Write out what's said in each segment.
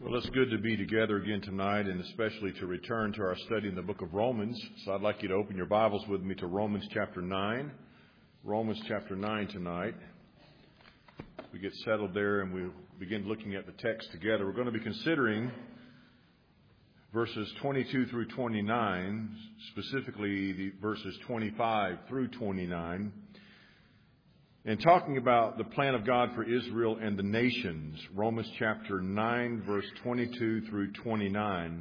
Well, it's good to be together again tonight, and especially to return to our study in the book of Romans. So I'd like you to open your Bibles with me to Romans chapter 9. Romans chapter 9 tonight. We get settled there and we begin looking at the text together. We're going to be considering verses 22 through 29, specifically the verses 25 through 29. And talking about the plan of God for Israel and the nations, Romans chapter 9, verse 22 through 29.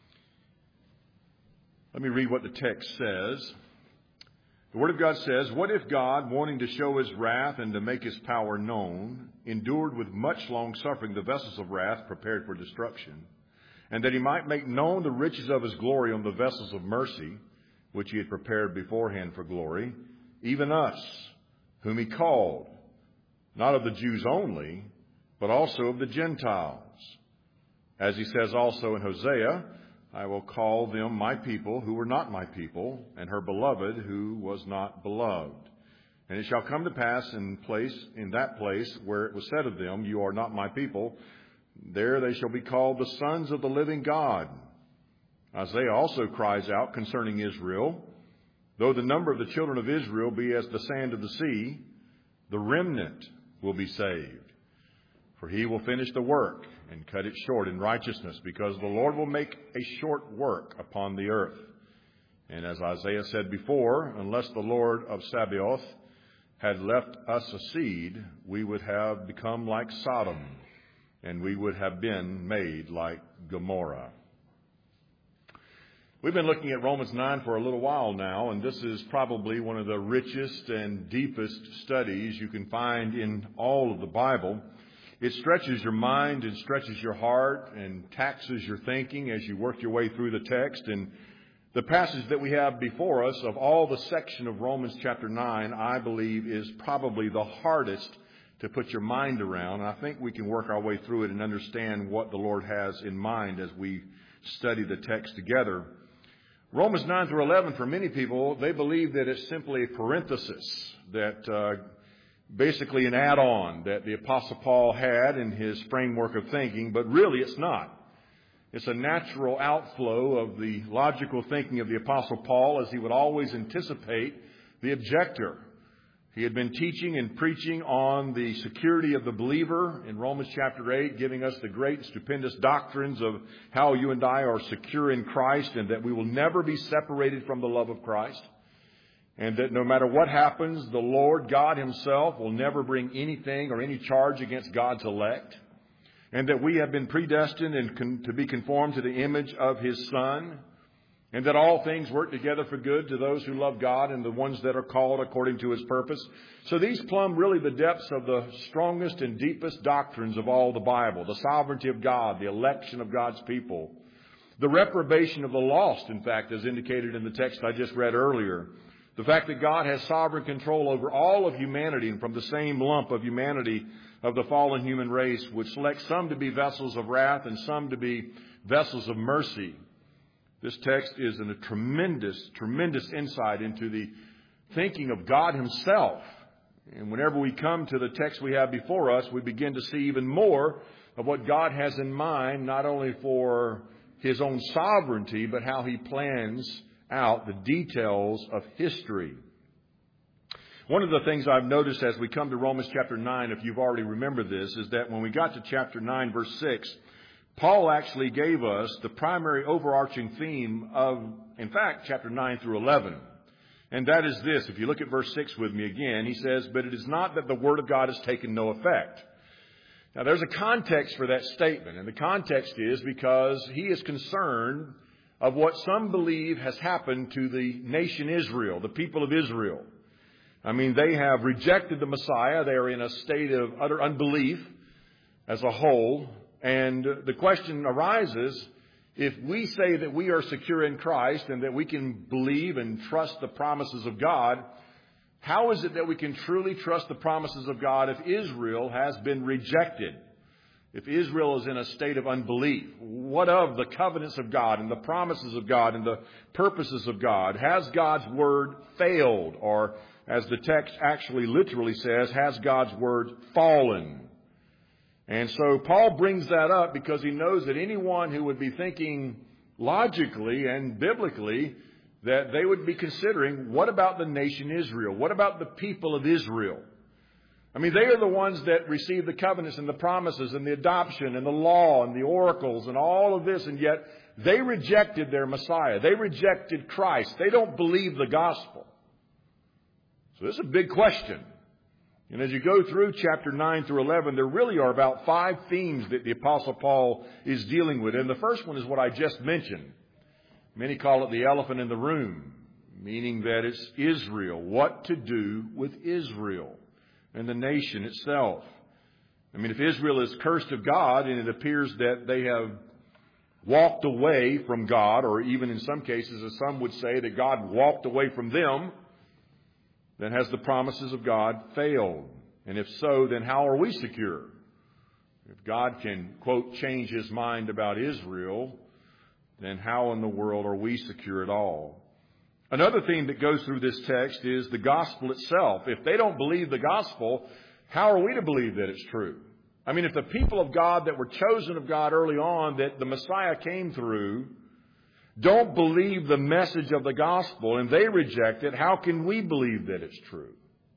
Let me read what the text says. The Word of God says, "What if God, wanting to show His wrath and to make His power known, endured with much long suffering the vessels of wrath prepared for destruction, and that He might make known the riches of His glory on the vessels of mercy, which He had prepared beforehand for glory, even us, whom He called, not of the Jews only, but also of the Gentiles. As He says also in Hosea, I will call them my people who were not my people, and her beloved who was not beloved. And it shall come to pass in that place where it was said of them, you are not my people, there they shall be called the sons of the living God. Isaiah also cries out concerning Israel, though the number of the children of Israel be as the sand of the sea, the remnant will be saved. For He will finish the work and cut it short in righteousness, because the Lord will make a short work upon the earth. And as Isaiah said before, unless the Lord of Sabaoth had left us a seed, we would have become like Sodom, and we would have been made like Gomorrah." We've been looking at Romans 9 for a little while now, and this is probably one of the richest and deepest studies you can find in all of the Bible. It stretches your mind and stretches your heart and taxes your thinking as you work your way through the text. And the passage that we have before us of all the section of Romans chapter 9, I believe, is probably the hardest to put your mind around. And I think we can work our way through it and understand what the Lord has in mind as we study the text together. Romans 9 through 11, for many people, they believe that it's simply a parenthesis, that basically an add-on that the Apostle Paul had in his framework of thinking, but really it's not. It's a natural outflow of the logical thinking of the Apostle Paul, as he would always anticipate the objector. He had been teaching and preaching on the security of the believer in Romans chapter 8, giving us the great stupendous doctrines of how you and I are secure in Christ, and that we will never be separated from the love of Christ. And that no matter what happens, the Lord God Himself will never bring anything or any charge against God's elect. And that we have been predestined and to be conformed to the image of His Son. And that all things work together for good to those who love God and the ones that are called according to His purpose. So these plumb really the depths of the strongest and deepest doctrines of all the Bible. The sovereignty of God, the election of God's people. The reprobation of the lost, in fact, as indicated in the text I just read earlier. The fact that God has sovereign control over all of humanity, and from the same lump of humanity of the fallen human race would select some to be vessels of wrath and some to be vessels of mercy. This text is a tremendous, tremendous insight into the thinking of God Himself. And whenever we come to the text we have before us, we begin to see even more of what God has in mind, not only for His own sovereignty, but how He plans out the details of history. One of the things I've noticed as we come to Romans chapter 9, if you've already remembered this, is that when we got to chapter 9, verse 6, Paul actually gave us the primary overarching theme of, in fact, chapter 9 through 11. And that is this. If you look at verse 6 with me again, he says, "But it is not that the word of God has taken no effect." Now, there's a context for that statement. And the context is because he is concerned of what some believe has happened to the nation Israel, the people of Israel. I mean, they have rejected the Messiah. They are in a state of utter unbelief as a whole. And the question arises, if we say that we are secure in Christ and that we can believe and trust the promises of God, how is it that we can truly trust the promises of God if Israel has been rejected? If Israel is in a state of unbelief? What of the covenants of God and the promises of God and the purposes of God? Has God's word failed? Or, as the text actually literally says, has God's word fallen? And so Paul brings that up because he knows that anyone who would be thinking logically and biblically, that they would be considering, what about the nation Israel? What about the people of Israel? I mean, they are the ones that receive the covenants and the promises and the adoption and the law and the oracles and all of this, and yet they rejected their Messiah. They rejected Christ. They don't believe the gospel. So this is a big question. And as you go through chapter 9 through 11, there really are about 5 themes that the Apostle Paul is dealing with. And the first one is what I just mentioned. Many call it the elephant in the room, meaning that it's Israel. What to do with Israel and the nation itself. I mean, if Israel is cursed of God and it appears that they have walked away from God, or even in some cases, as some would say, that God walked away from them, then has the promises of God failed? And if so, then how are we secure? If God can, quote, change his mind about Israel, then how in the world are we secure at all? Another theme that goes through this text is the gospel itself. If they don't believe the gospel, how are we to believe that it's true? I mean, if the people of God that were chosen of God early on, that the Messiah came through, don't believe the message of the gospel and they reject it, how can we believe that it's true?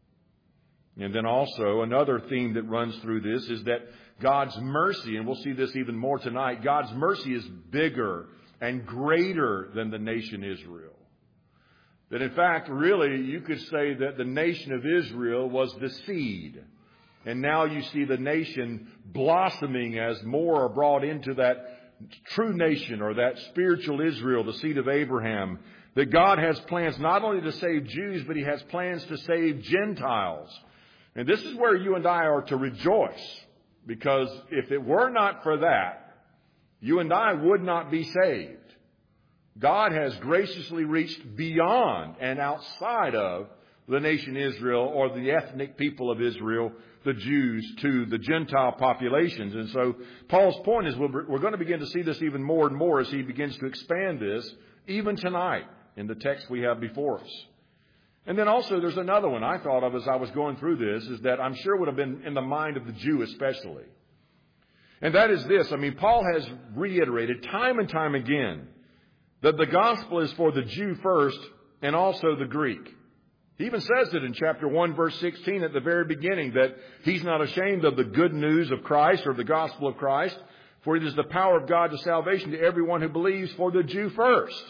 And then also another theme that runs through this is that God's mercy, and we'll see this even more tonight, God's mercy is bigger and greater than the nation Israel. That in fact, really, you could say that the nation of Israel was the seed. And now you see the nation blossoming as more are brought into that true nation, or that spiritual Israel, the seed of Abraham. That God has plans not only to save Jews, but he has plans to save Gentiles. And this is where you and I are to rejoice. Because if it were not for that, you and I would not be saved. God has graciously reached beyond and outside of the nation Israel, or the ethnic people of Israel, the Jews, to the Gentile populations. And so Paul's point is we're going to begin to see this even more and more as he begins to expand this, even tonight in the text we have before us. And then also there's another one I thought of as I was going through this, is that I'm sure would have been in the mind of the Jew especially. And that is this. I mean, Paul has reiterated time and time again that the gospel is for the Jew first and also the Greek. He even says it in chapter 1, verse 16 at the very beginning, that he's not ashamed of the good news of Christ, or the gospel of Christ, for it is the power of God to salvation to everyone who believes, for the Jew first.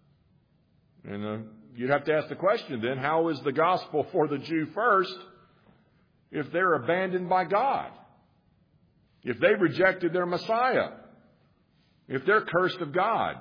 And you'd have to ask the question then, how is the gospel for the Jew first if they're abandoned by God? If they rejected their Messiah? If they're cursed of God?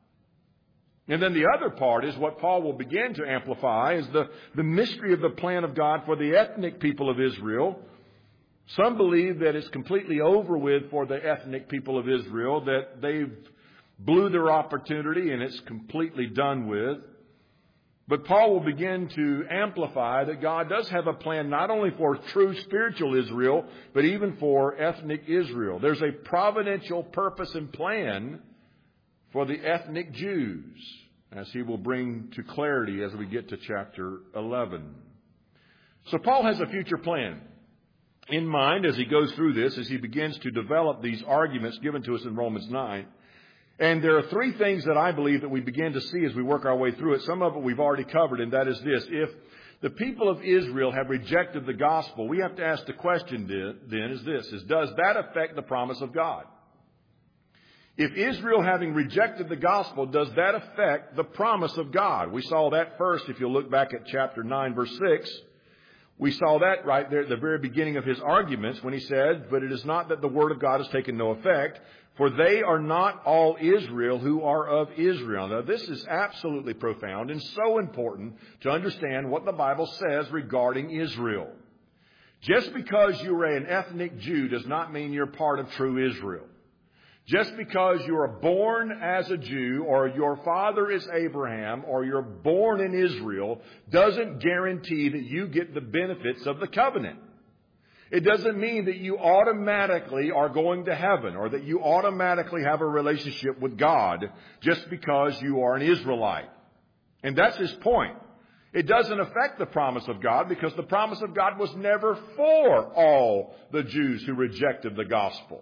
And then the other part is what Paul will begin to amplify, is the mystery of the plan of God for the ethnic people of Israel. Some believe that it's completely over with for the ethnic people of Israel, that they've blew their opportunity and it's completely done with. But Paul will begin to amplify that God does have a plan not only for true spiritual Israel, but even for ethnic Israel. There's a providential purpose and plan for the ethnic Jews, as he will bring to clarity as we get to chapter 11. So Paul has a future plan in mind as he goes through this, as he begins to develop these arguments given to us in Romans 9. And there are 3 things that I believe that we begin to see as we work our way through it. Some of it we've already covered, and that is this. If the people of Israel have rejected the gospel, we have to ask the question then is this, does that affect the promise of God? If Israel, having rejected the gospel, does that affect the promise of God? We saw that first, if you'll look back at chapter 9, verse 6. We saw that right there at the very beginning of his arguments when he said, "But it is not that the word of God has taken no effect, for they are not all Israel who are of Israel." Now, this is absolutely profound and so important to understand what the Bible says regarding Israel. Just because you are an ethnic Jew does not mean you're part of true Israel. Just because you are born as a Jew, or your father is Abraham, or you're born in Israel, doesn't guarantee that you get the benefits of the covenant. It doesn't mean that you automatically are going to heaven, or that you automatically have a relationship with God just because you are an Israelite. And that's his point. It doesn't affect the promise of God because the promise of God was never for all the Jews who rejected the gospel.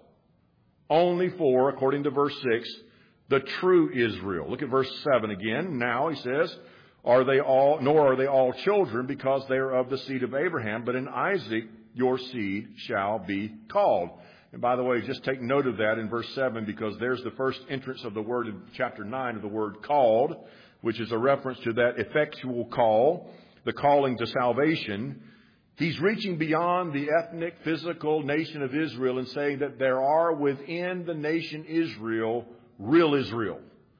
Only for, according to verse 6, the true Israel. Look at verse 7 again. Now, he says, nor are they all children because they are of the seed of Abraham, but in Isaac your seed shall be called. And by the way, just take note of that in verse 7 because there's the first entrance of the word in chapter 9 of the word called, which is a reference to that effectual call, the calling to salvation. He's reaching beyond the ethnic, physical nation of Israel and saying that there are within the nation Israel, real Israel,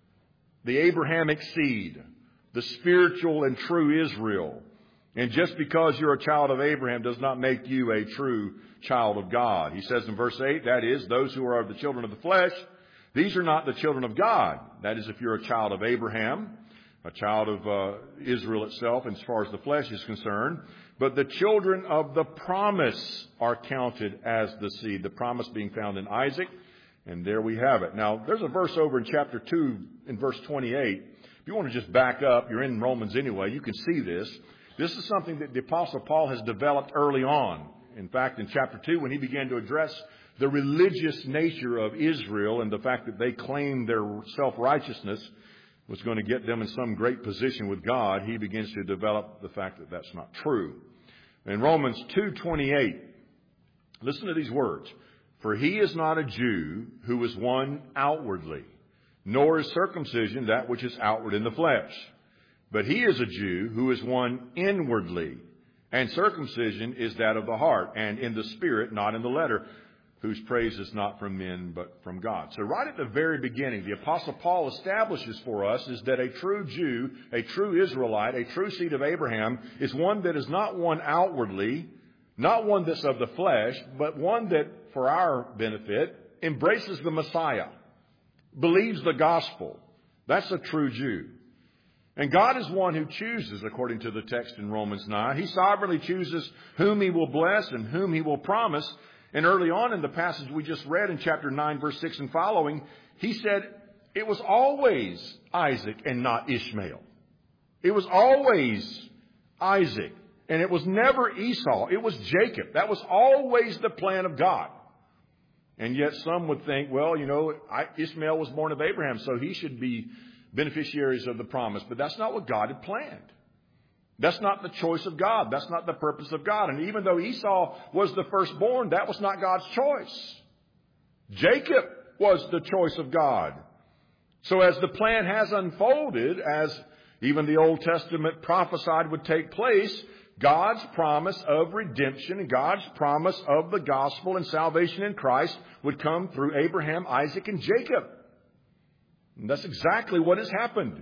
the Abrahamic seed, the spiritual and true Israel. And just because you're a child of Abraham does not make you a true child of God. He says in verse 8, that is, those who are of the children of the flesh, these are not the children of God. That is, if you're a child of Abraham, a child of Israel itself, as far as the flesh is concerned. But the children of the promise are counted as the seed, the promise being found in Isaac. And there we have it. Now, there's a verse over in chapter 2 in verse 28. If you want to just back up, you're in Romans anyway, you can see this. This is something that the Apostle Paul has developed early on. In fact, in chapter 2, when he began to address the religious nature of Israel and the fact that they claimed their self-righteousness was going to get them in some great position with God, he begins to develop the fact that that's not true. In Romans 2:28, listen to these words. For he is not a Jew who is one outwardly, nor is circumcision that which is outward in the flesh. But he is a Jew who is one inwardly, and circumcision is that of the heart, and in the spirit, not in the letter, whose praise is not from men, but from God. So right at the very beginning, the Apostle Paul establishes for us is that a true Jew, a true Israelite, a true seed of Abraham, is one that is not one outwardly, not one that's of the flesh, but one that, for our benefit, embraces the Messiah, believes the gospel. That's a true Jew. And God is one who chooses, according to the text in Romans 9. He sovereignly chooses whom he will bless and whom he will promise. And early on in the passage we just read in chapter 9, verse 6 and following, he said it was always Isaac and not Ishmael. It was always Isaac. And it was never Esau. It was Jacob. That was always the plan of God. And yet some would think, well, Ishmael was born of Abraham, so he should be beneficiaries of the promise. But that's not what God had planned. That's not the choice of God. That's not the purpose of God. And even though Esau was the firstborn, that was not God's choice. Jacob was the choice of God. So as the plan has unfolded, as even the Old Testament prophesied would take place, God's promise of redemption and God's promise of the gospel and salvation in Christ would come through Abraham, Isaac, and Jacob. And that's exactly what has happened.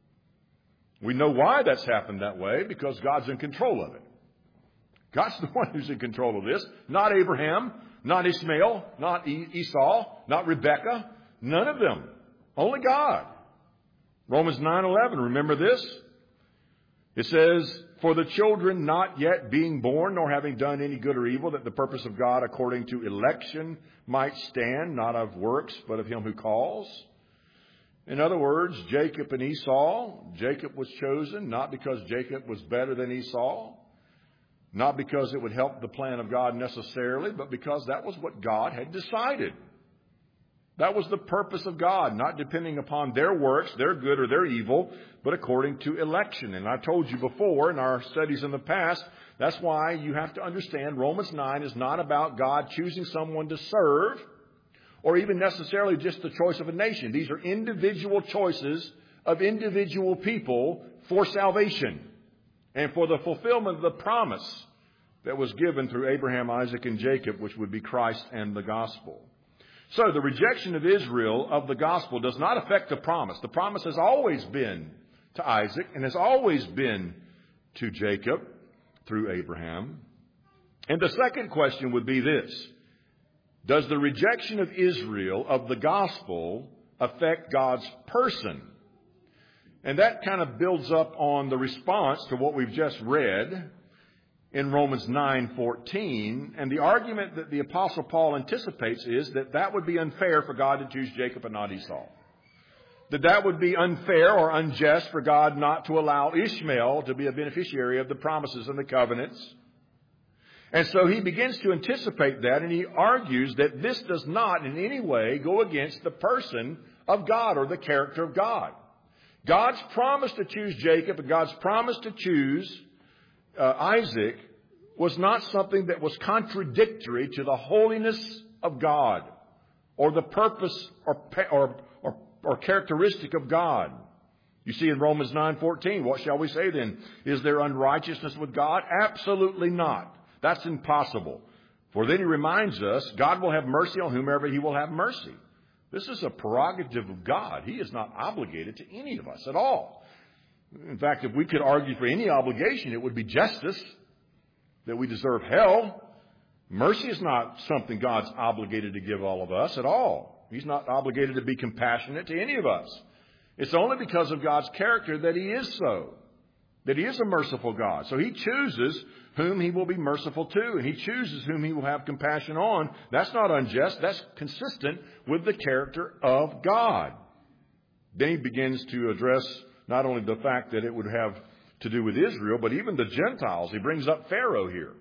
We know why that's happened that way, because God's in control of it. God's the one who's in control of this. Not Abraham, not Ishmael, not Esau, not Rebekah. None of them. Only God. Romans 9:11, remember this? It says, for the children not yet being born, nor having done any good or evil, that the purpose of God according to election might stand, not of works, but of him who calls. In other words, Jacob and Esau, Jacob was chosen not because Jacob was better than Esau, not because it would help the plan of God necessarily, but because that was what God had decided. That was the purpose of God, not depending upon their works, their good or their evil, but according to election. And I told you before in our studies in the past, that's why you have to understand Romans 9 is not about God choosing someone to serve, or even necessarily just the choice of a nation. These are individual choices of individual people for salvation and for the fulfillment of the promise that was given through Abraham, Isaac, and Jacob, which would be Christ and the gospel. So the rejection of Israel of the gospel does not affect the promise. The promise has always been to Isaac and has always been to Jacob through Abraham. And the second question would be this. Does the rejection of Israel of the gospel affect God's person? And that kind of builds up on the response to what we've just read in Romans 9:14. And the argument that the Apostle Paul anticipates is that that would be unfair for God to choose Jacob and not Esau. that would be unfair or unjust for God not to allow Ishmael to be a beneficiary of the promises and the covenants. And so he begins to anticipate that, and he argues that this does not in any way go against the person of God or the character of God. God's promise to choose Jacob and God's promise to choose Isaac was not something that was contradictory to the holiness of God or the purpose or characteristic of God. You see in Romans 9:14, what shall we say then? Is there unrighteousness with God? Absolutely not. That's impossible. For then he reminds us, God will have mercy on whomever he will have mercy. This is a prerogative of God. He is not obligated to any of us at all. In fact, if we could argue for any obligation, it would be justice, that we deserve hell. Mercy is not something God's obligated to give all of us at all. He's not obligated to be compassionate to any of us. It's only because of God's character that he is so, that he is a merciful God. So he chooses whom he will be merciful to, and he chooses whom he will have compassion on. That's not unjust. That's consistent with the character of God. Then he begins to address not only the fact that it would have to do with Israel, but even the Gentiles. He brings up Pharaoh here.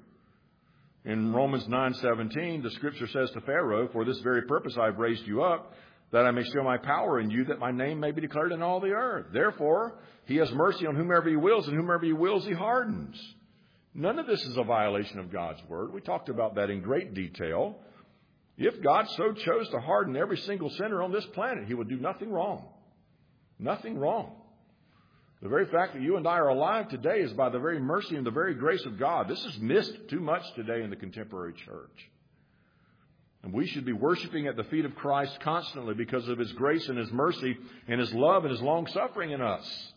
In Romans 9:17, the scripture says to Pharaoh, "For this very purpose I have raised you up, that I may show my power in you, that my name may be declared in all the earth. Therefore, he has mercy on whomever he wills, and whomever he wills he hardens." None of this is a violation of God's word. We talked about that in great detail. If God so chose to harden every single sinner on this planet, he would do nothing wrong. Nothing wrong. The very fact that you and I are alive today is by the very mercy and the very grace of God. This is missed too much today in the contemporary church. And we should be worshiping at the feet of Christ constantly because of his grace and his mercy and his love and his long-suffering in us.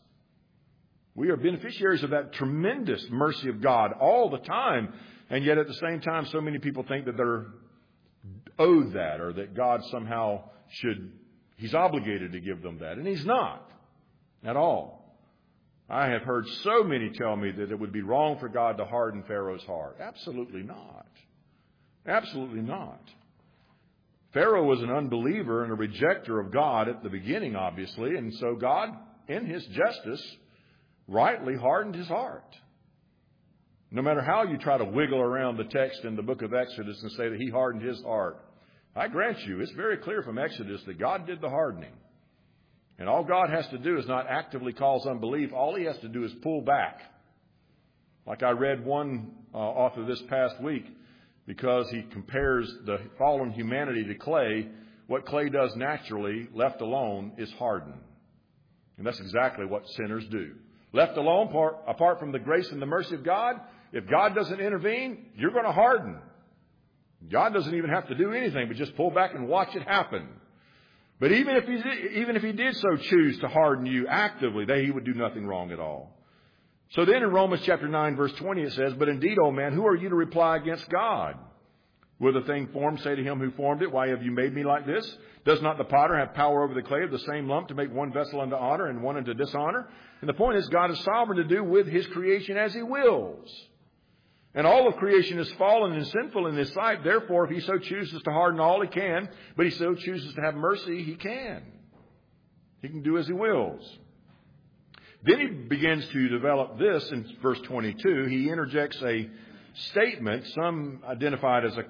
We are beneficiaries of that tremendous mercy of God all the time. And yet at the same time, so many people think that they're owed that, or that God somehow he's obligated to give them that. And he's not at all. I have heard so many tell me that it would be wrong for God to harden Pharaoh's heart. Absolutely not. Absolutely not. Pharaoh was an unbeliever and a rejecter of God at the beginning, obviously. And so God, in his justice, rightly hardened his heart. No matter how you try to wiggle around the text in the book of Exodus and say that he hardened his heart, I grant you, it's very clear from Exodus that God did the hardening. And all God has to do is not actively cause unbelief. All he has to do is pull back. Like I read one author this past week, because he compares the fallen humanity to clay. What clay does naturally, left alone, is harden. And that's exactly what sinners do. Left alone, apart from the grace and the mercy of God, if God doesn't intervene, you're going to harden. God doesn't even have to do anything but just pull back and watch it happen. But even if he did so choose to harden you actively, he would do nothing wrong at all. So then in Romans chapter 9, verse 20, it says, "But indeed, O man, who are you to reply against God? Will the thing formed say to him who formed it, why have you made me like this? Does not the potter have power over the clay of the same lump to make one vessel unto honor and one unto dishonor?" And the point is, God is sovereign to do with his creation as he wills. And all of creation is fallen and sinful in his sight. Therefore, if he so chooses to harden all, he can. But he so chooses to have mercy, he can. He can do as he wills. Then he begins to develop this in verse 22. He interjects a statement, some identified as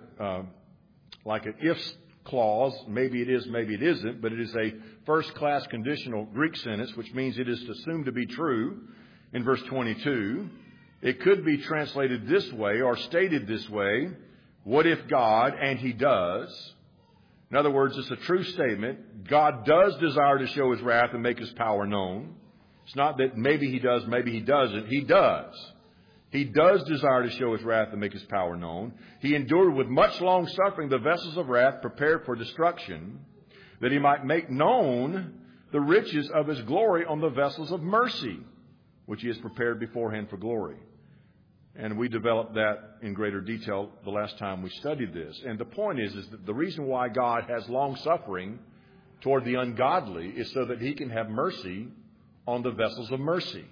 like an if clause. Maybe it is, maybe it isn't. But it is a first-class conditional Greek sentence, which means it is assumed to be true in verse 22. It could be translated this way or stated this way: what if God, and he does. In other words, it's a true statement. God does desire to show his wrath and make his power known. It's not that maybe he does, maybe he doesn't. He does. He does desire to show his wrath and make his power known. He endured with much long suffering the vessels of wrath prepared for destruction, that he might make known the riches of his glory on the vessels of mercy, which he has prepared beforehand for glory. And we developed that in greater detail the last time we studied this. And the point is that the reason why God has long suffering toward the ungodly is so that he can have mercy on the vessels of mercy.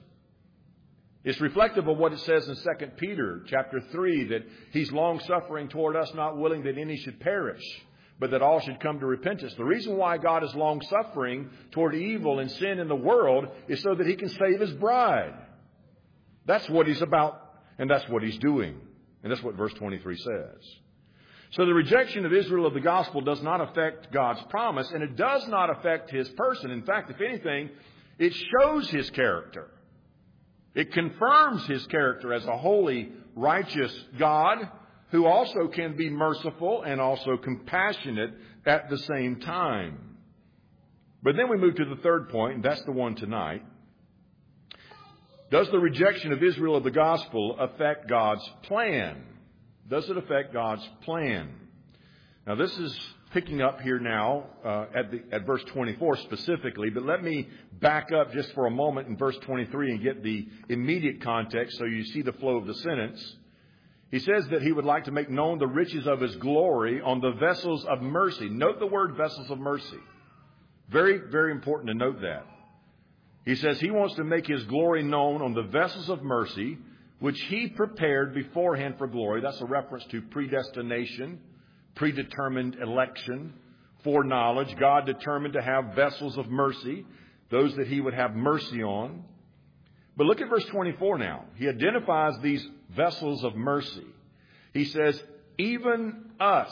It's reflective of what it says in 2 Peter chapter 3, that he's long suffering toward us, not willing that any should perish, but that all should come to repentance. The reason why God is long-suffering toward evil and sin in the world is so that He can save His bride. That's what He's about, and that's what He's doing. And that's what verse 23 says. So the rejection of Israel of the gospel does not affect God's promise, and it does not affect His person. In fact, if anything, it shows His character. It confirms His character as a holy, righteous God who also can be merciful and also compassionate at the same time. But then we move to the third point, and that's the one tonight. Does the rejection of Israel of the gospel affect God's plan? Does it affect God's plan? Now, this is picking up here now at verse 24 specifically, but let me back up just for a moment in verse 23 and get the immediate context so you see the flow of the sentence. He says that He would like to make known the riches of His glory on the vessels of mercy. Note the word vessels of mercy. Very, very important to note that. He says He wants to make His glory known on the vessels of mercy, which He prepared beforehand for glory. That's a reference to predestination, predetermined election, foreknowledge. God determined to have vessels of mercy, those that He would have mercy on. But look at verse 24 now. He identifies these vessels of mercy. He says, even us,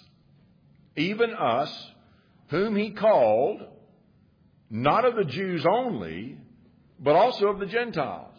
whom He called, not of the Jews only, but also of the Gentiles.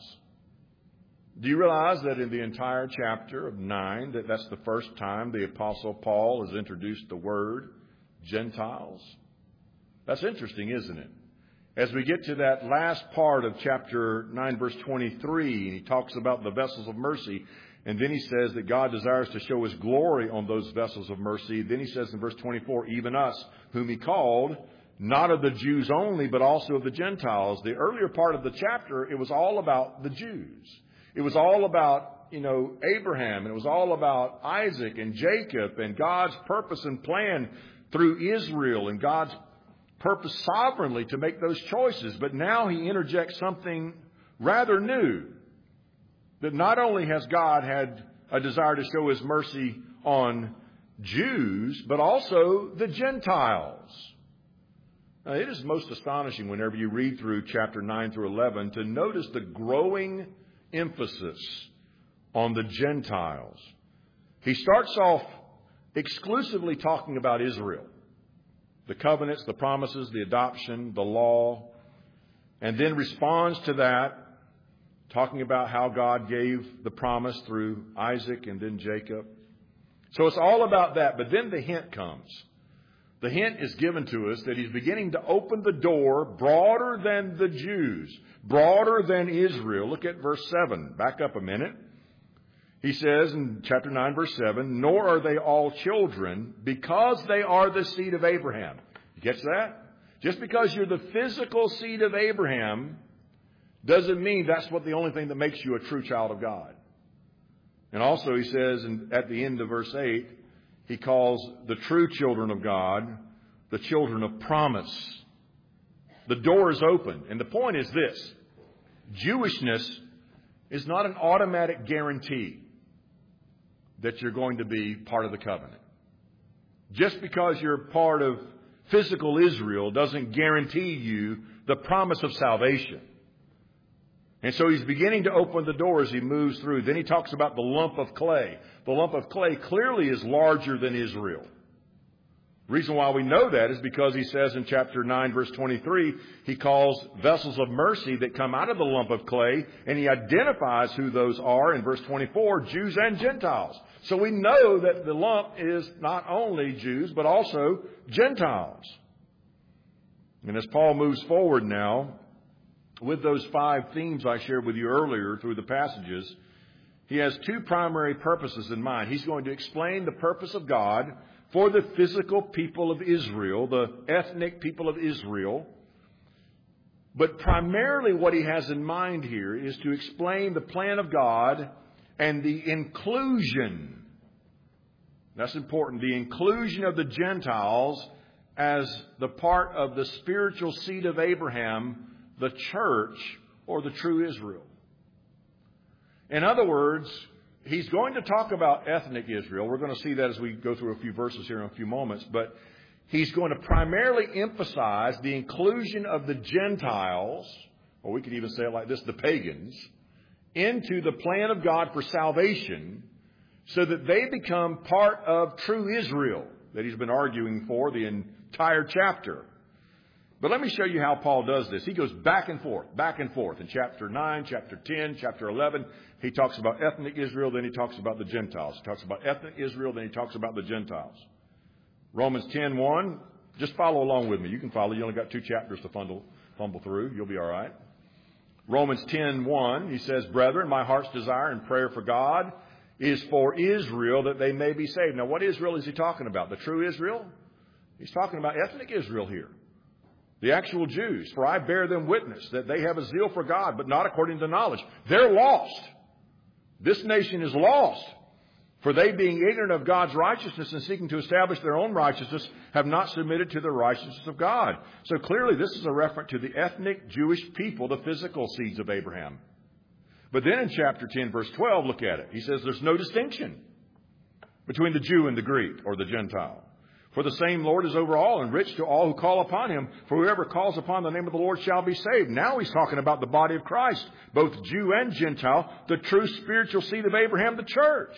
Do you realize that in the entire chapter of 9, that's the first time the Apostle Paul has introduced the word Gentiles? That's interesting, isn't it? As we get to that last part of chapter 9, verse 23, he talks about the vessels of mercy, and then he says that God desires to show His glory on those vessels of mercy. Then he says in verse 24, even us, whom He called, not of the Jews only, but also of the Gentiles. The earlier part of the chapter, it was all about the Jews. It was all about, Abraham, and it was all about Isaac and Jacob and God's purpose and plan through Israel and God's purpose sovereignly to make those choices. But now He interjects something rather new. That not only has God had a desire to show His mercy on Jews, but also the Gentiles. Now, it is most astonishing whenever you read through chapter 9 through 11 to notice the growing emphasis on the Gentiles. He starts off exclusively talking about Israel. The covenants, the promises, the adoption, the law, and then responds to that, talking about how God gave the promise through Isaac and then Jacob. So it's all about that, but then the hint comes. The hint is given to us that He's beginning to open the door broader than the Jews, broader than Israel. Look at verse 7. Back up a minute. He says in chapter 9, verse 7, nor are they all children because they are the seed of Abraham. You catch that? Just because you're the physical seed of Abraham doesn't mean that's the only thing that makes you a true child of God. And also he says at the end of verse 8, He calls the true children of God the children of promise. The door is open. And the point is this. Jewishness is not an automatic guarantee that you're going to be part of the covenant. Just because you're part of physical Israel doesn't guarantee you the promise of salvation. And so He's beginning to open the door as He moves through. Then He talks about the lump of clay. The lump of clay clearly is larger than Israel. The reason why we know that is because He says in chapter 9, verse 23, He calls vessels of mercy that come out of the lump of clay, and He identifies who those are in verse 24, Jews and Gentiles. So we know that the lump is not only Jews, but also Gentiles. And as Paul moves forward now, with those 5 themes I shared with you earlier through the passages, he has 2 primary purposes in mind. He's going to explain the purpose of God for the physical people of Israel, the ethnic people of Israel. But primarily what he has in mind here is to explain the plan of God and the inclusion. That's important. The inclusion of the Gentiles as the part of the spiritual seed of Abraham, the church, or the true Israel. In other words, he's going to talk about ethnic Israel. We're going to see that as we go through a few verses here in a few moments. But he's going to primarily emphasize the inclusion of the Gentiles, or we could even say it like this, the pagans, into the plan of God for salvation so that they become part of true Israel that he's been arguing for the entire chapter. But let me show you how Paul does this. He goes back and forth. In chapter 9, chapter 10, chapter 11, he talks about ethnic Israel, then he talks about the Gentiles. He talks about ethnic Israel, then he talks about the Gentiles. Romans 10:1, just follow along with me. You can follow. You only got 2 chapters to fumble through. You'll be all right. Romans 10:1, he says, "Brethren, my heart's desire and prayer for God is for Israel that they may be saved." Now, what Israel is he talking about? The true Israel? He's talking about ethnic Israel here. The actual Jews. "For I bear them witness that they have a zeal for God, but not according to knowledge." They're lost. This nation is lost. "For they, being ignorant of God's righteousness and seeking to establish their own righteousness, have not submitted to the righteousness of God." So clearly this is a reference to the ethnic Jewish people, the physical seeds of Abraham. But then in chapter 10, verse 12, look at it. He says there's no distinction between the Jew and the Greek or the Gentile. "For the same Lord is over all and rich to all who call upon him. For whoever calls upon the name of the Lord shall be saved." Now he's talking about the body of Christ, both Jew and Gentile, the true spiritual seed of Abraham, the church.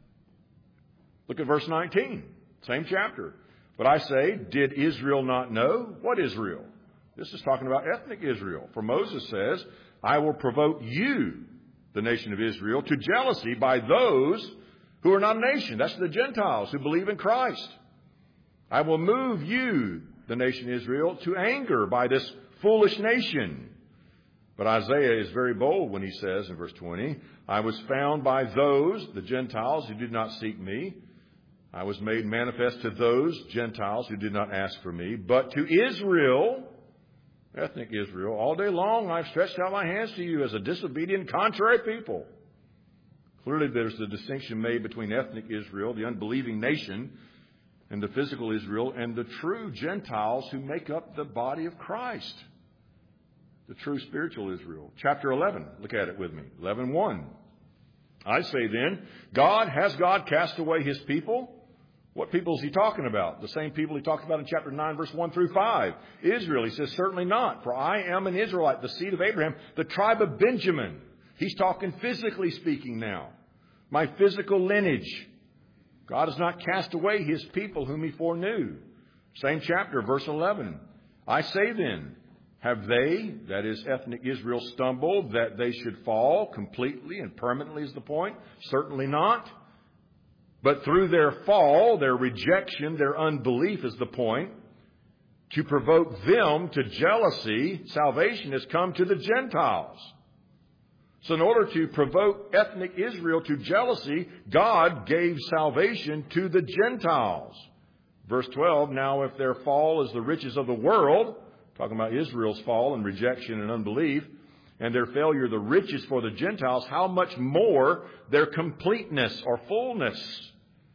Look at verse 19, same chapter. "But I say, did Israel not know?" What Israel? This is talking about ethnic Israel. "For Moses says, I will provoke you, the nation of Israel, to jealousy by those who are not a nation." That's the Gentiles who believe in Christ. "I will move you, the nation Israel, to anger by this foolish nation." But Isaiah is very bold when he says in verse 20, "I was found by those, the Gentiles, who did not seek me. I was made manifest to those Gentiles who did not ask for me. But to Israel," ethnic Israel, "all day long I've stretched out my hands to you as a disobedient, contrary people." Clearly there's the distinction made between ethnic Israel, the unbelieving nation, and the physical Israel, and the true Gentiles who make up the body of Christ, the true spiritual Israel. Chapter 11, look at it with me. 11:1. "I say then, has God cast away his people?" What people is he talking about? The same people he talked about in chapter 9, verse 1 through 5. Israel, he says, "Certainly not. For I am an Israelite, the seed of Abraham, the tribe of Benjamin." He's talking physically speaking now. "My physical lineage. God has not cast away his people whom he foreknew." Same chapter, verse 11. "I say then, have they," that is ethnic Israel, "stumbled that they should fall completely and permanently," is the point? Certainly not. "But through their fall, their rejection, their unbelief," is the point, "to provoke them to jealousy, salvation has come to the Gentiles." So in order to provoke ethnic Israel to jealousy, God gave salvation to the Gentiles. Verse 12, "Now if their fall is the riches of the world," talking about Israel's fall and rejection and unbelief, "and their failure the riches for the Gentiles, how much more their completeness or fullness?"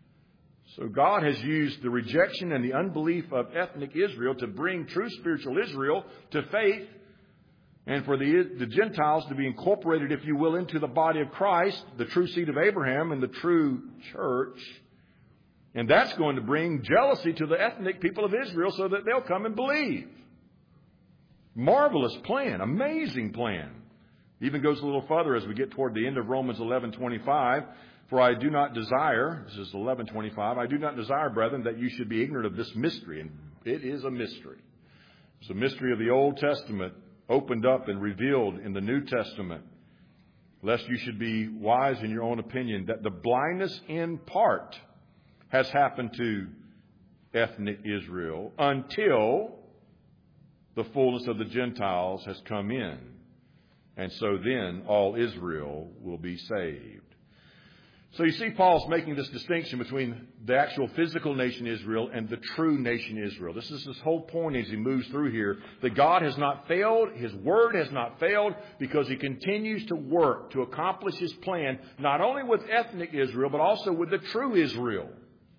So God has used the rejection and the unbelief of ethnic Israel to bring true spiritual Israel to faith, and for the Gentiles to be incorporated, if you will, into the body of Christ, the true seed of Abraham and the true church. And that's going to bring jealousy to the ethnic people of Israel so that they'll come and believe. Marvelous plan, amazing plan. Even goes a little further as we get toward the end of Romans 11:25. "For I do not desire," this is 11:25, "I do not desire, brethren, that you should be ignorant of this mystery." And it is a mystery. It's a mystery of the Old Testament opened up and revealed in the New Testament, "lest you should be wise in your own opinion, that the blindness in part has happened to ethnic Israel until the fullness of the Gentiles has come in. And so then all Israel will be saved." So you see, Paul's making this distinction between the actual physical nation Israel and the true nation Israel. This is his whole point as he moves through here, that God has not failed, his word has not failed, because he continues to work to accomplish his plan, not only with ethnic Israel, but also with the true Israel.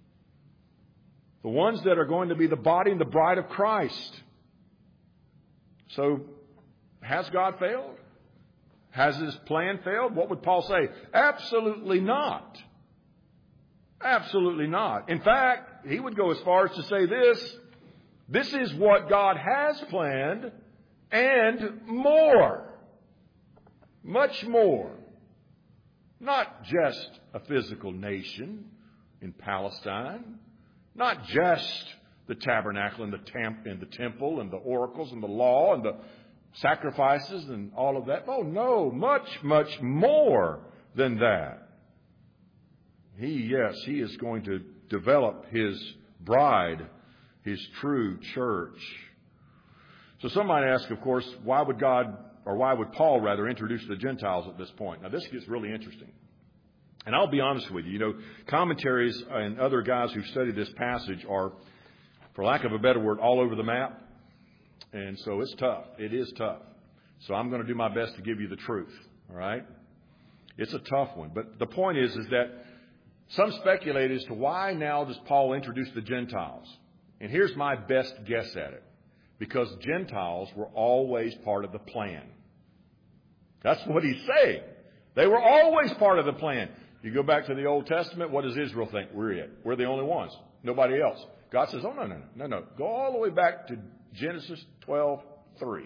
The ones that are going to be the body and the bride of Christ. So, has God failed? Has his plan failed? What would Paul say? Absolutely not. Absolutely not. In fact, he would go as far as to say this: this is what God has planned and more. Much more. Not just a physical nation in Palestine. Not just the tabernacle and the temple and the oracles and the law and the sacrifices and all of that. Oh, no, much, much more than that. He is going to develop his bride, his true church. So some might ask, of course, why would Paul introduce the Gentiles at this point? Now, this gets really interesting. And I'll be honest with you, commentaries and other guys who've studied this passage are, for lack of a better word, all over the map. And so it's tough. It is tough. So I'm going to do my best to give you the truth. All right? It's a tough one. But the point is that some speculate as to why now does Paul introduce the Gentiles. And here's my best guess at it. Because Gentiles were always part of the plan. That's what he's saying. They were always part of the plan. You go back to the Old Testament, what does Israel think? We're it. We're the only ones. Nobody else. God says, oh, no. Go all the way back to Genesis 12:3.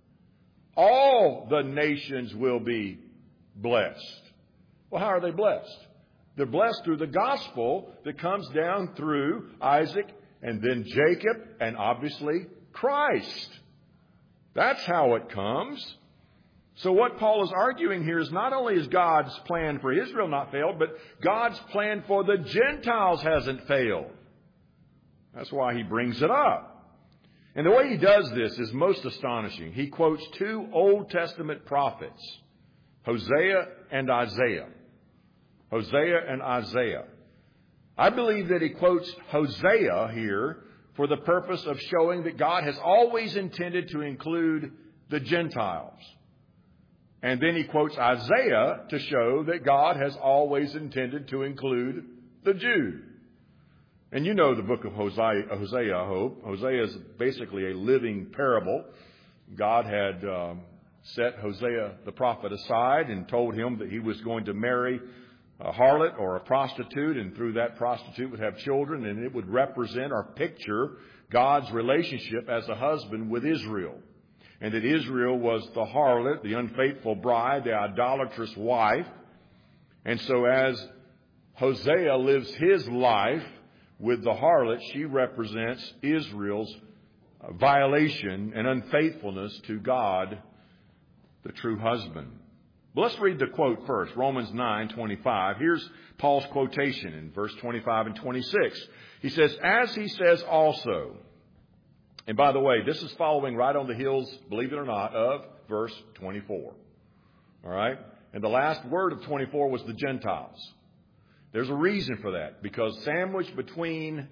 All the nations will be blessed. Well, how are they blessed? They're blessed through the gospel that comes down through Isaac and then Jacob and obviously Christ. That's how it comes. So what Paul is arguing here is not only is God's plan for Israel not failed, but God's plan for the Gentiles hasn't failed. That's why he brings it up. And the way he does this is most astonishing. He quotes two Old Testament prophets, Hosea and Isaiah. Hosea and Isaiah. I believe that he quotes Hosea here for the purpose of showing that God has always intended to include the Gentiles. And then he quotes Isaiah to show that God has always intended to include the Jew. And you know the book of Hosea, I hope. Hosea is basically a living parable. God had set Hosea the prophet aside and told him that he was going to marry a harlot or a prostitute, and through that prostitute would have children, and it would represent or picture God's relationship as a husband with Israel. And that Israel was the harlot, the unfaithful bride, the idolatrous wife. And so as Hosea lives his life with the harlot, she represents Israel's violation and unfaithfulness to God, the true husband. Well, let's read the quote first, Romans 9:25. Here's Paul's quotation in verse 25 and 26. He says, as he says also. And by the way, this is following right on the heels, believe it or not, of verse 24. All right? And the last word of 24 was the Gentiles. There's a reason for that, because sandwiched between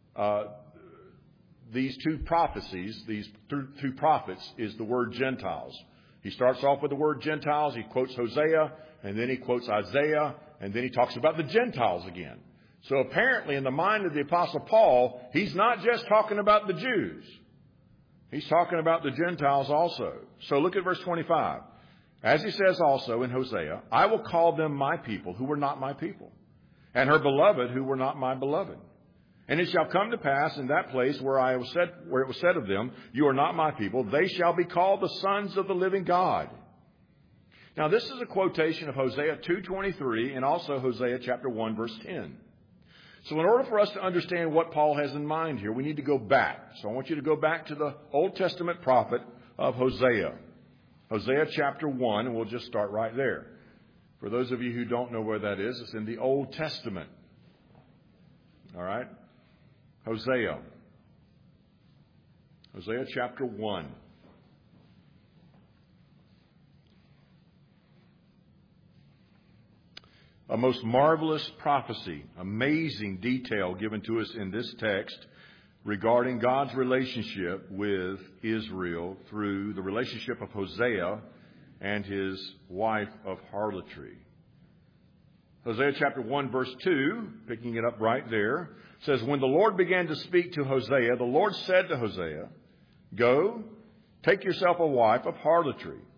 these two prophecies, these two prophets, is the word Gentiles. He starts off with the word Gentiles. He quotes Hosea, and then he quotes Isaiah, and then he talks about the Gentiles again. So apparently in the mind of the Apostle Paul, he's not just talking about the Jews. He's talking about the Gentiles also. So look at verse 25. As he says also in Hosea, I will call them my people who were not my people, and her beloved who were not my beloved. And it shall come to pass in that place where it was said of them, you are not my people, they shall be called the sons of the living God. Now this is a quotation of Hosea 2:23 and also Hosea chapter 1 verse 10. So in order for us to understand what Paul has in mind here, we need to go back. So I want you to go back to the Old Testament prophet of Hosea. Hosea chapter 1, and we'll just start right there. For those of you who don't know where that is, it's in the Old Testament. All right? Hosea. Hosea chapter 1. A most marvelous prophecy, amazing detail given to us in this text regarding God's relationship with Israel through the relationship of Hosea and his wife of harlotry. Hosea chapter 1 verse 2, picking it up right there, says, when the Lord began to speak to Hosea, the Lord said to Hosea, go, take yourself a wife of harlotry,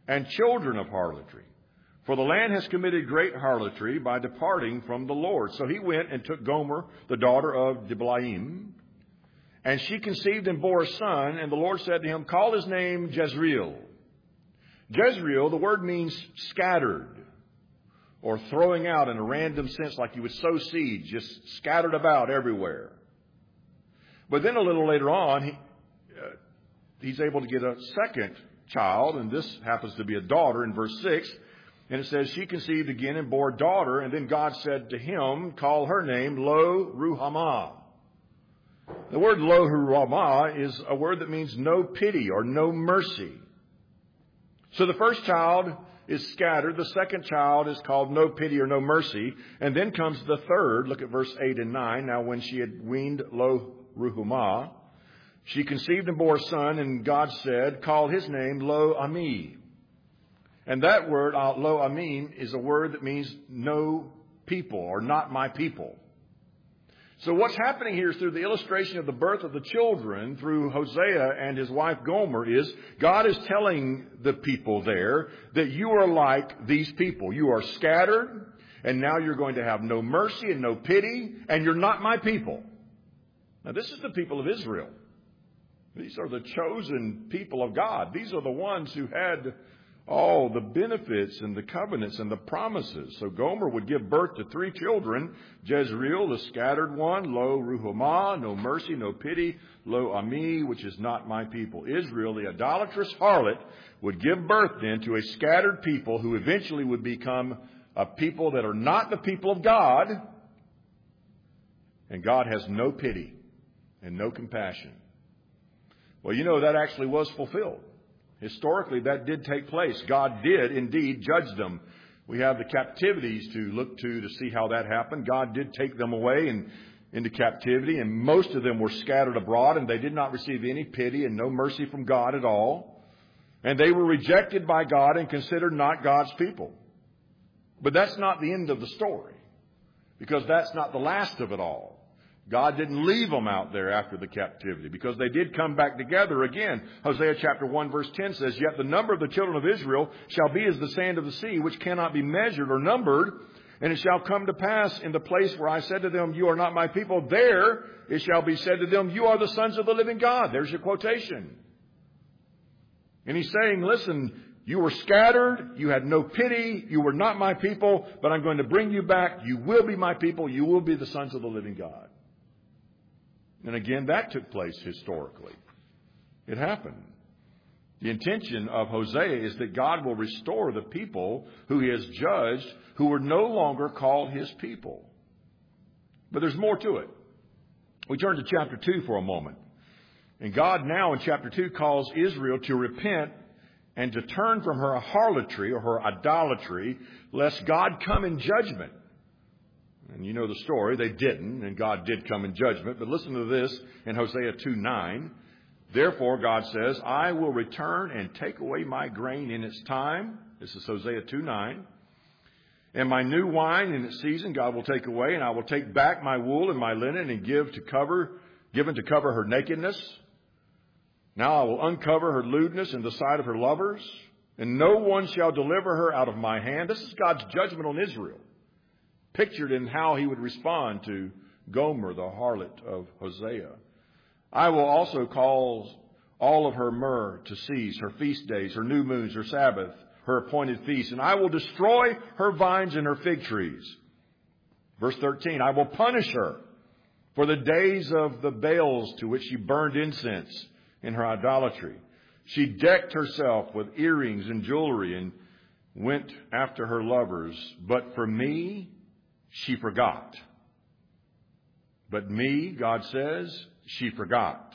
and children of harlotry. For the land has committed great harlotry by departing from the Lord. So he went and took Gomer, the daughter of Diblaim, and she conceived and bore a son, and the Lord said to him, call his name Jezreel. Jezreel, the word means scattered, or throwing out in a random sense, like you would sow seeds, just scattered about everywhere. But then a little later on, he's able to get a second child, and this happens to be a daughter in verse 6. And it says, she conceived again and bore a daughter, and then God said to him, call her name Lo Ruhamah. The word Lo Ruhamah is a word that means no pity or no mercy. So the first child is scattered. The second child is called no pity or no mercy. And then comes the third. Look at verse 8 and 9. Now when she had weaned Lo Ruhamah, she conceived and bore a son, and God said, call his name Lo Ami. And that word, Lo Amim, is a word that means no people or not my people. So what's happening here is through the illustration of the birth of the children through Hosea and his wife Gomer is God is telling the people there that you are like these people. You are scattered, and now you're going to have no mercy and no pity, and you're not my people. Now this is the people of Israel. These are the chosen people of God. These are the ones who had all the benefits and the covenants and the promises. So Gomer would give birth to 3 children. Jezreel, the scattered one. Lo Ruhamah, no mercy, no pity. Lo Ami, which is not my people. Israel, the idolatrous harlot, would give birth then to a scattered people who eventually would become a people that are not the people of God. And God has no pity and no compassion. Well, you know, that actually was fulfilled. Historically, that did take place. God did indeed judge them. We have the captivities to look to see how that happened. God did take them away into captivity, and most of them were scattered abroad, and they did not receive any pity and no mercy from God at all. And they were rejected by God and considered not God's people. But that's not the end of the story, because that's not the last of it all. God didn't leave them out there after the captivity, because they did come back together again. Hosea chapter 1 verse 10 says, yet the number of the children of Israel shall be as the sand of the sea, which cannot be measured or numbered. And it shall come to pass in the place where I said to them, you are not my people, there it shall be said to them, you are the sons of the living God. There's your quotation. And he's saying, listen, you were scattered, you had no pity, you were not my people, but I'm going to bring you back. You will be my people, you will be the sons of the living God. And again, that took place historically. It happened. The intention of Hosea is that God will restore the people who he has judged, who were no longer called his people. But there's more to it. We turn to chapter 2 for a moment. And God now in chapter 2 calls Israel to repent and to turn from her harlotry or her idolatry, lest God come in judgment. And you know the story. They didn't, and God did come in judgment. But listen to this in Hosea 2:9. Therefore, God says, I will return and take away my grain in its time. This is Hosea 2:9. And my new wine in its season God will take away, and I will take back my wool and my linen and given to cover her nakedness. Now I will uncover her lewdness in the sight of her lovers, and no one shall deliver her out of my hand. This is God's judgment on Israel, pictured in how he would respond to Gomer, the harlot of Hosea. I will also cause all of her myrrh to cease, her feast days, her new moons, her Sabbath, her appointed feasts, and I will destroy her vines and her fig trees. Verse 13, I will punish her for the days of the Baals to which she burned incense in her idolatry. She decked herself with earrings and jewelry and went after her lovers. But for me, she forgot. But me, God says, she forgot.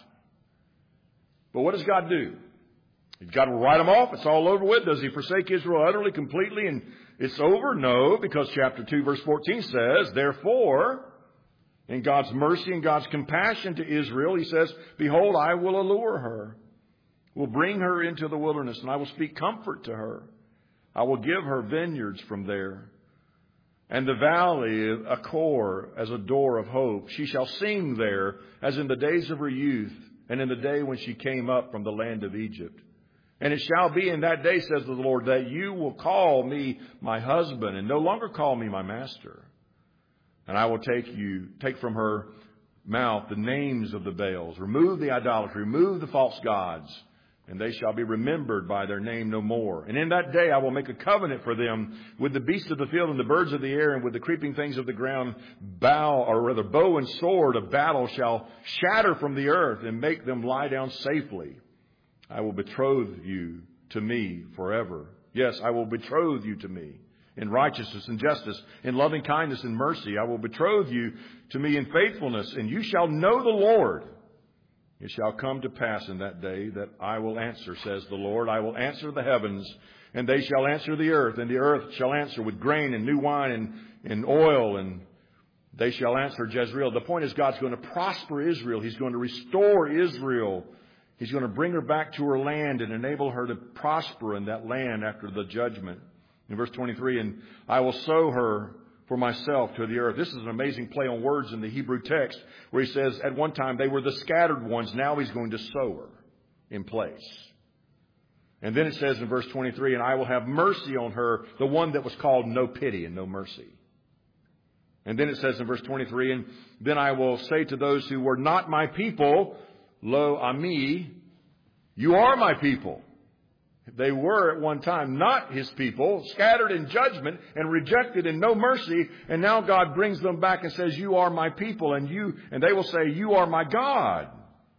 But what does God do? He's got to write them off. It's all over with. Does he forsake Israel utterly, completely, and it's over? No, because chapter 2, verse 14 says, therefore, in God's mercy and God's compassion to Israel, he says, behold, I will allure her, will bring her into the wilderness, and I will speak comfort to her. I will give her vineyards from there, and the valley of Achor as a door of hope. She shall sing there as in the days of her youth, and in the day when she came up from the land of Egypt. And it shall be in that day, says the Lord, that you will call me my husband and no longer call me my master. And I will take from her mouth the names of the Baals, remove the idolatry, remove the false gods, and they shall be remembered by their name no more. And in that day I will make a covenant for them with the beasts of the field and the birds of the air and with the creeping things of the ground. Bow and sword of battle shall shatter from the earth and make them lie down safely. I will betroth you to me forever. Yes, I will betroth you to me in righteousness and justice, in loving kindness and mercy. I will betroth you to me in faithfulness, and you shall know the Lord. It shall come to pass in that day that I will answer, says the Lord. I will answer the heavens, and they shall answer the earth, and the earth shall answer with grain and new wine and oil, and they shall answer Jezreel. The point is, God's going to prosper Israel. He's going to restore Israel. He's going to bring her back to her land and enable her to prosper in that land after the judgment. In verse 23, and I will sow her for myself to the earth. This is an amazing play on words in the Hebrew text where he says at one time they were the scattered ones. Now he's going to sow her in place. And then it says in verse 23, and I will have mercy on her, the one that was called no pity and no mercy. And then it says in verse 23, and then I will say to those who were not my people, Lo Ami, you are my people. They were at one time not his people, scattered in judgment and rejected in no mercy. And now God brings them back and says, you are my people. And they will say, you are my God.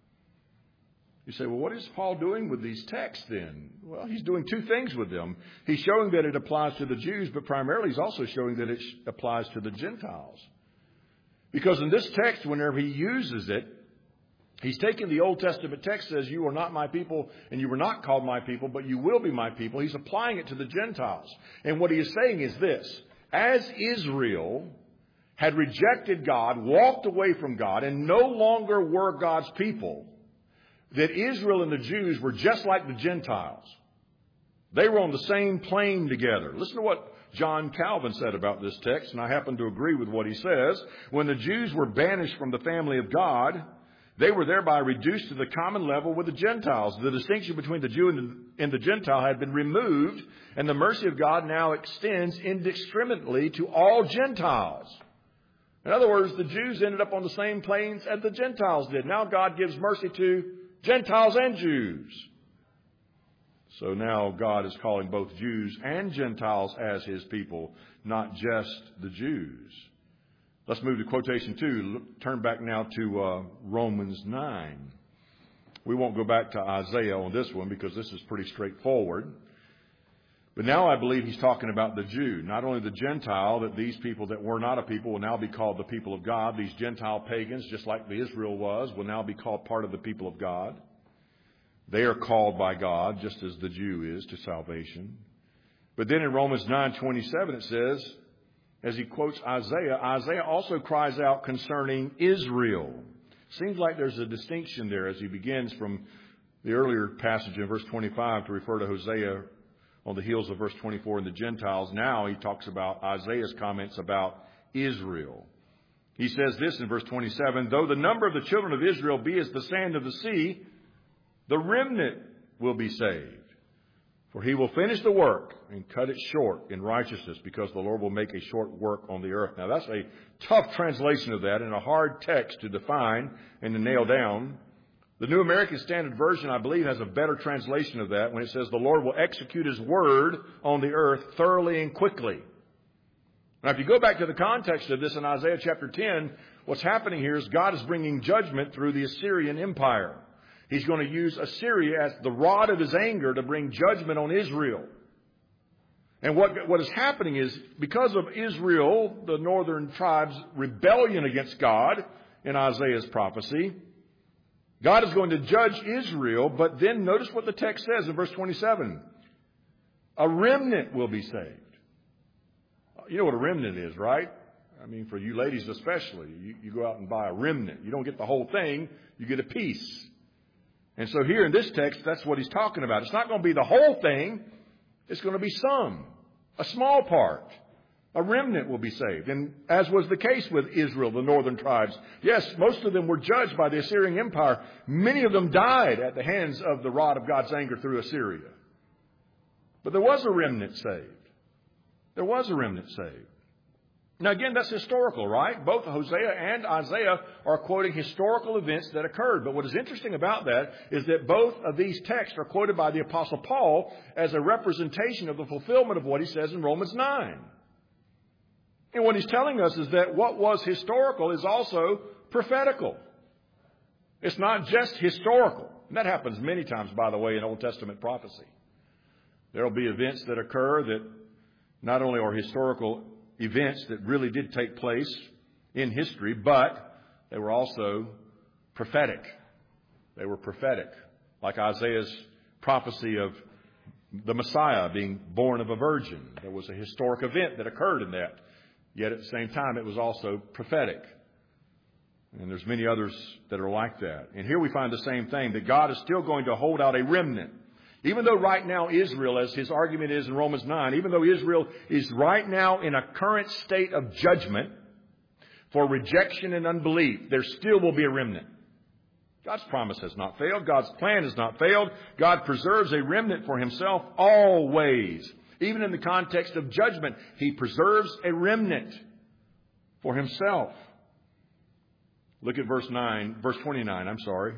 You say, well, what is Paul doing with these texts then? Well, he's doing two things with them. He's showing that it applies to the Jews, but primarily he's also showing that it applies to the Gentiles. Because in this text, whenever he uses it, he's taking the Old Testament text that says, you are not my people and you were not called my people, but you will be my people. He's applying it to the Gentiles. And what he is saying is this: as Israel had rejected God, walked away from God, and no longer were God's people, that Israel and the Jews were just like the Gentiles. They were on the same plane together. Listen to what John Calvin said about this text, and I happen to agree with what he says. When the Jews were banished from the family of God, they were thereby reduced to the common level with the Gentiles. The distinction between the Jew and the Gentile had been removed, and the mercy of God now extends indiscriminately to all Gentiles. In other words, the Jews ended up on the same planes as the Gentiles did. Now God gives mercy to Gentiles and Jews. So now God is calling both Jews and Gentiles as his people, not just the Jews. Let's move to quotation 2. Turn back now to Romans 9. We won't go back to Isaiah on this one because this is pretty straightforward. But now I believe he's talking about the Jew, not only the Gentile, that these people that were not a people will now be called the people of God. These Gentile pagans, just like the Israel was, will now be called part of the people of God. They are called by God, just as the Jew is, to salvation. But then in Romans 9:27 it says, as he quotes Isaiah, Isaiah also cries out concerning Israel. Seems like there's a distinction there as he begins from the earlier passage in verse 25 to refer to Hosea on the heels of verse 24 and the Gentiles. Now he talks about Isaiah's comments about Israel. He says this in verse 27, though the number of the children of Israel be as the sand of the sea, the remnant will be saved. For he will finish the work and cut it short in righteousness, because the Lord will make a short work on the earth. Now that's a tough translation of that and a hard text to define and to nail down. The New American Standard Version, I believe, has a better translation of that when it says the Lord will execute his word on the earth thoroughly and quickly. Now, if you go back to the context of this in Isaiah chapter 10, what's happening here is God is bringing judgment through the Assyrian Empire. He's going to use Assyria as the rod of his anger to bring judgment on Israel. And what is happening is, because of Israel, the northern tribes' rebellion against God in Isaiah's prophecy, God is going to judge Israel, but then notice what the text says in verse 27. A remnant will be saved. You know what a remnant is, right? I mean, for you ladies especially, you go out and buy a remnant. You don't get the whole thing, you get a piece. And so here in this text, that's what he's talking about. It's not going to be the whole thing. It's going to be some, a small part, A remnant will be saved. And as was the case with Israel, the northern tribes, yes, most of them were judged by the Assyrian Empire. Many of them died at the hands of the rod of God's anger through Assyria. But there was a remnant saved. There was a remnant saved. Now again, that's historical, right? Both Hosea and Isaiah are quoting historical events that occurred. But what is interesting about that is that both of these texts are quoted by the Apostle Paul as a representation of the fulfillment of what he says in Romans 9. And what he's telling us is that what was historical is also prophetical. It's not just historical. And that happens many times, by the way, in Old Testament prophecy. There will be events that occur that not only are historical events that really did take place in history, but they were also prophetic. They were prophetic. Like Isaiah's prophecy of the Messiah being born of a virgin. There was a historic event that occurred in that. Yet at the same time, it was also prophetic. And there's many others that are like that. And here we find the same thing, that God is still going to hold out a remnant. Even though right now Israel, as his argument is in Romans 9, even though Israel is right now in a current state of judgment for rejection and unbelief, there still will be a remnant. God's promise has not failed. God's plan has not failed. God preserves a remnant for himself always. Even in the context of judgment, he preserves a remnant for himself. Look at verse 29. Verse 29,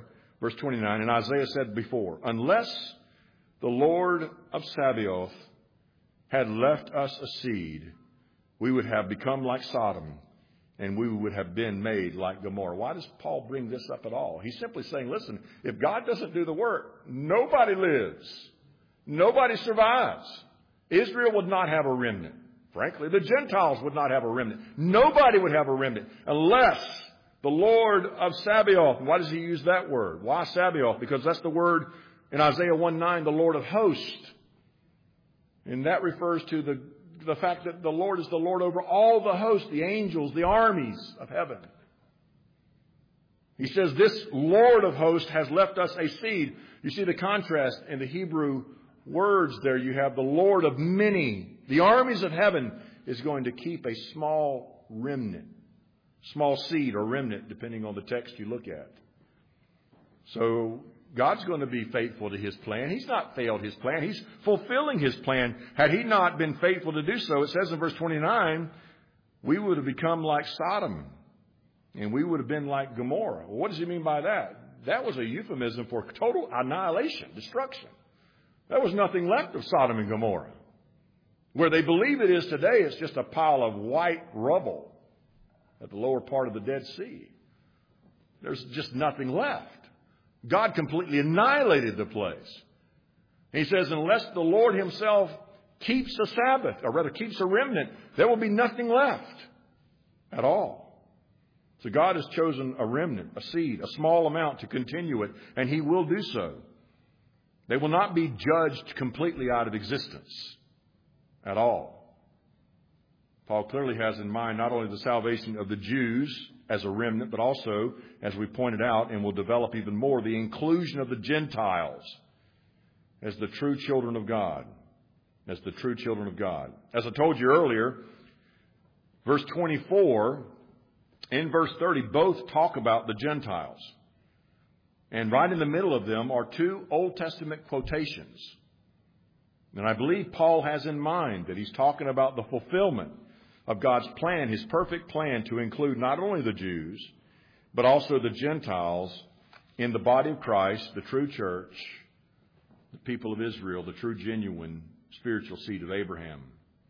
and Isaiah said before, unless the Lord of Sabaoth had left us a seed, we would have become like Sodom, and we would have been made like Gomorrah. Why does Paul bring this up at all? He's simply saying, listen, if God doesn't do the work, nobody lives. Nobody survives. Israel would not have a remnant. Frankly, the Gentiles would not have a remnant. Nobody would have a remnant unless the Lord of Sabaoth. Why does he use that word? Why Sabaoth? Because that's the word in Isaiah 1:9, the Lord of hosts. And that refers to the fact that the Lord is the Lord over all the hosts, the angels, the armies of heaven. He says this Lord of hosts has left us a seed. You see the contrast in the Hebrew words there. You have the Lord of many. The armies of heaven is going to keep a small remnant. Small seed or remnant, depending on the text you look at. So God's going to be faithful to his plan. He's not failed his plan. He's fulfilling his plan. Had he not been faithful to do so, it says in verse 29, we would have become like Sodom and we would have been like Gomorrah. Well, what does he mean by that? That was a euphemism for total annihilation, destruction. There was nothing left of Sodom and Gomorrah. Where they believe it is today, it's just a pile of white rubble at the lower part of the Dead Sea. There's just nothing left. God completely annihilated the place. He says, unless the Lord himself keeps a Sabbath, or rather keeps a remnant, there will be nothing left at all. So God has chosen a remnant, a seed, a small amount to continue it, and he will do so. They will not be judged completely out of existence at all. Paul clearly has in mind not only the salvation of the Jews as a remnant, but also, as we pointed out and will develop even more, the inclusion of the Gentiles as the true children of God. As the true children of God. As I told you earlier, verse 24 and verse 30 both talk about the Gentiles. And right in the middle of them are two Old Testament quotations. And I believe Paul has in mind that he's talking about the fulfillment of God's plan, his perfect plan to include not only the Jews, but also the Gentiles in the body of Christ, the true church, the people of Israel, the true, genuine, spiritual seed of Abraham.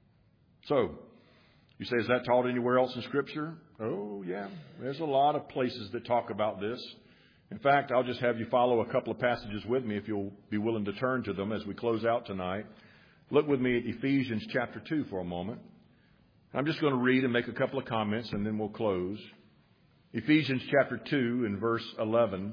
So, you say, is that taught anywhere else in Scripture? Oh, yeah. There's a lot of places that talk about this. In fact, I'll just have you follow a couple of passages with me if you'll be willing to turn to them as we close out tonight. Look with me at Ephesians chapter 2 for a moment. I'm just going to read and make a couple of comments and then we'll close. Ephesians chapter 2 and verse 11.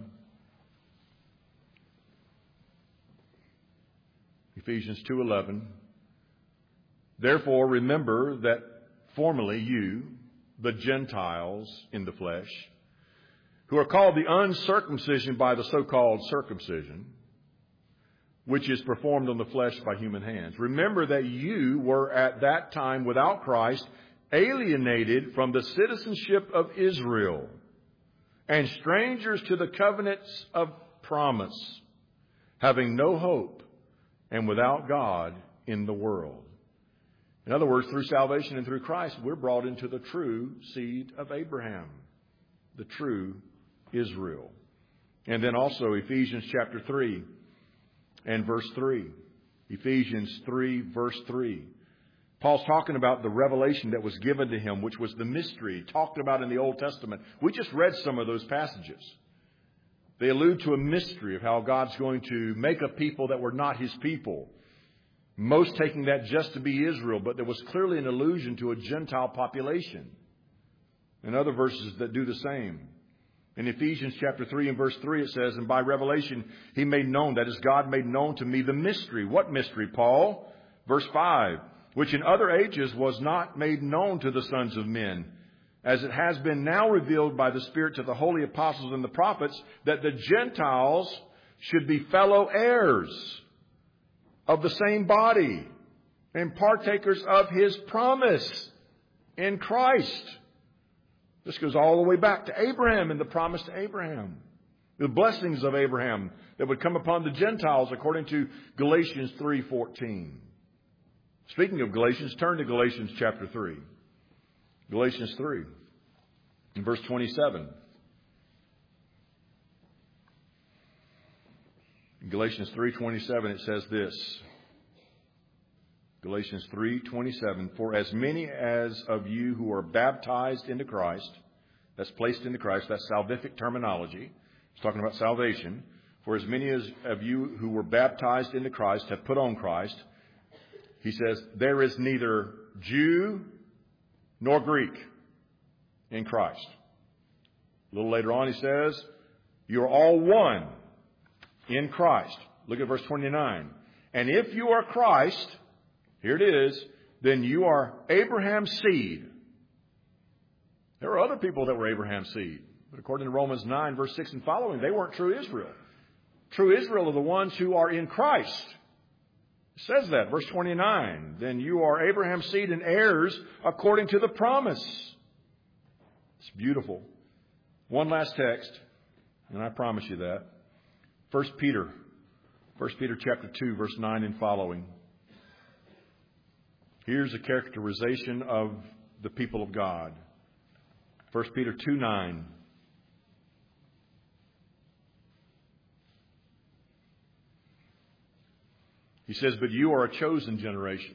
Ephesians 2:11. Therefore, remember that formerly you, the Gentiles in the flesh, who are called the uncircumcision by the so-called circumcision, which is performed on the flesh by human hands. Remember that you were at that time without Christ, alienated from the citizenship of Israel, and strangers to the covenants of promise, having no hope and without God in the world. In other words, through salvation and through Christ, we're brought into the true seed of Abraham, the true Israel. And then also Ephesians chapter 3 and verse 3. Ephesians 3, verse 3. Paul's talking about the revelation that was given to him, which was the mystery talked about in the Old Testament. We just read some of those passages. They allude to a mystery of how God's going to make a people that were not His people. Most taking that just to be Israel, but there was clearly an allusion to a Gentile population. And other verses that do the same. In Ephesians chapter 3 and verse 3 it says, and by revelation He made known, that is, God made known to me the mystery. What mystery, Paul? Verse 5, which in other ages was not made known to the sons of men, as it has been now revealed by the Spirit to the holy apostles and the prophets, that the Gentiles should be fellow heirs of the same body and partakers of His promise in Christ. This goes all the way back to Abraham and the promise to Abraham. The blessings of Abraham that would come upon the Gentiles according to Galatians 3:14. Speaking of Galatians, turn to Galatians chapter 3. Galatians 3 and verse 27. In Galatians 3:27 it says this. Galatians 3:27, for as many as of you who are baptized into Christ, that's placed into Christ, that's salvific terminology. It's talking about salvation. For as many as of you who were baptized into Christ have put on Christ, he says, there is neither Jew nor Greek in Christ. A little later on he says, you're all one in Christ. Look at verse 29. And if you are Christ, here it is, then you are Abraham's seed. There were other people that were Abraham's seed. But according to Romans 9, verse 6 and following, they weren't true Israel. True Israel are the ones who are in Christ. It says that, verse 29. Then you are Abraham's seed and heirs according to the promise. It's beautiful. One last text, and I promise you that. 1 Peter chapter 2, verse 9 and following. Here's a characterization of the people of God. 1 Peter 2:9. He says, but you are a chosen generation.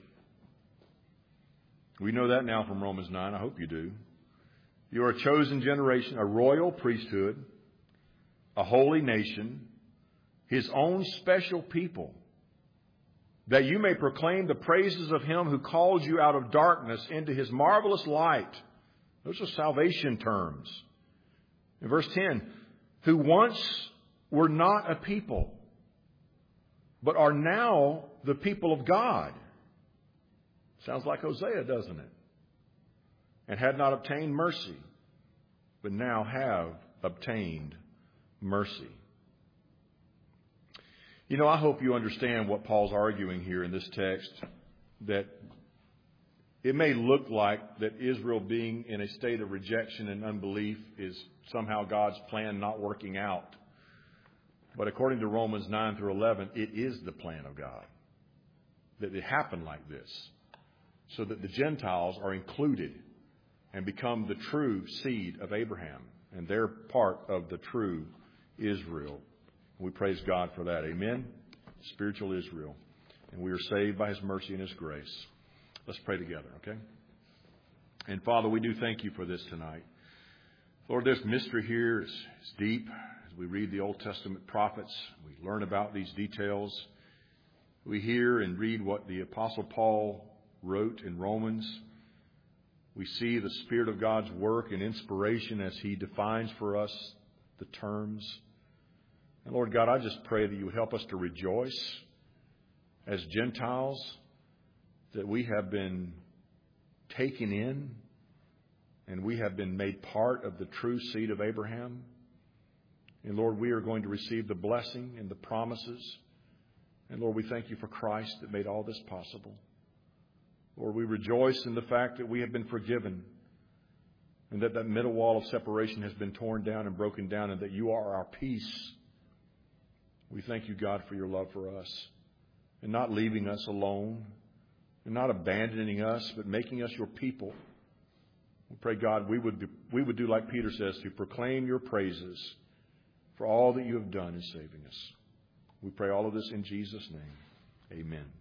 We know that now from Romans 9. I hope you do. You are a chosen generation, a royal priesthood, a holy nation, His own special people, that you may proclaim the praises of Him who called you out of darkness into His marvelous light. Those are salvation terms. In verse 10, who once were not a people, but are now the people of God. Sounds like Hosea, doesn't it? And had not obtained mercy, but now have obtained mercy. You know, I hope you understand what Paul's arguing here in this text, that it may look like that Israel being in a state of rejection and unbelief is somehow God's plan not working out. But according to Romans 9 through 11, it is the plan of God that it happened like this, so that the Gentiles are included and become the true seed of Abraham, and they're part of the true Israel. We praise God for that. Amen? Spiritual Israel. And we are saved by His mercy and His grace. Let's pray together, okay? And Father, we do thank You for this tonight. Lord, this mystery here is deep. As we read the Old Testament prophets, we learn about these details. We hear and read what the Apostle Paul wrote in Romans. We see the Spirit of God's work and inspiration as He defines for us the terms. And Lord God, I just pray that You would help us to rejoice as Gentiles, that we have been taken in and we have been made part of the true seed of Abraham. And Lord, we are going to receive the blessing and the promises. And Lord, we thank you for Christ that made all this possible. Lord, we rejoice in the fact that we have been forgiven and that middle wall of separation has been torn down and broken down and that you are our peace. We thank you, God, for your love for us and not leaving us alone and not abandoning us, but making us your people. We pray, God, we would do like Peter says, to proclaim your praises for all that you have done in saving us. We pray all of this in Jesus' name. Amen.